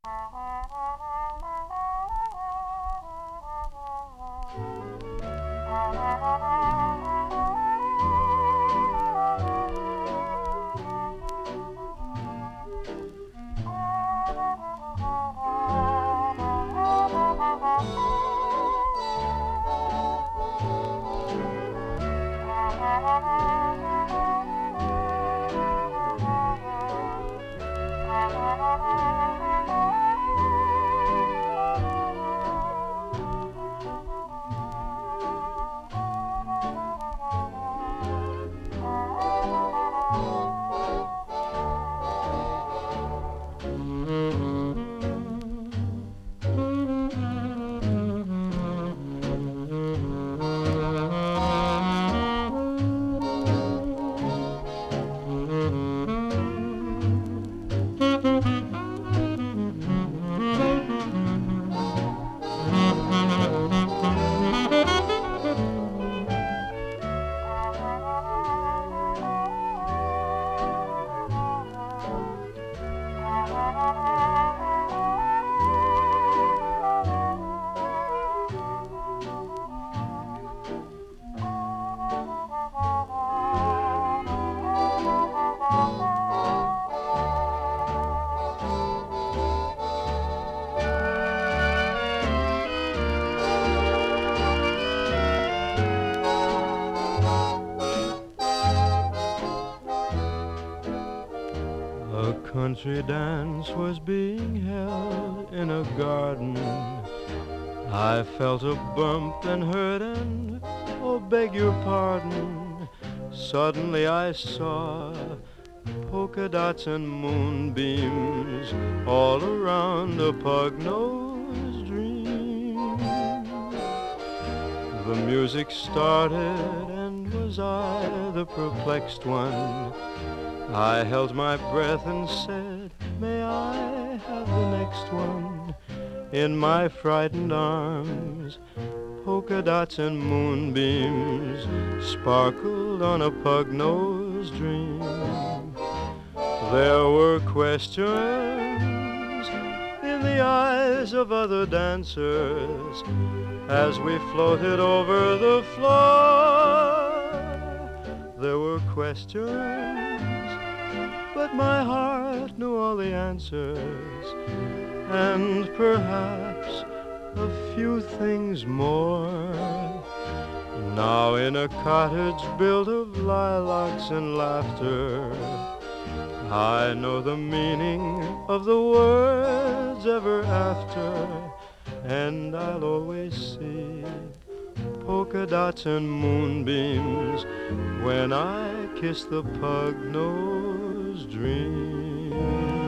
A country dance was being held in a garden. I felt a bump and heard an, oh, beg your pardon. Suddenly I saw polka dots and moonbeams all around a pug-nosed dream. The music started, and was I the perplexed one? I held my breath and said, may I have the next one? In my frightened arms, polka dots and moonbeams sparkled on a pug-nosed dream. There were questions in the eyes of other dancers as we floated over the floor. There were questions, but my heart knew all the answers, and perhaps a few things more. Now in a cottage built of lilacs and laughter, I know the meaning of the words ever after, and I'll always see polka dots and moonbeams when I kiss the pug-nosed dream.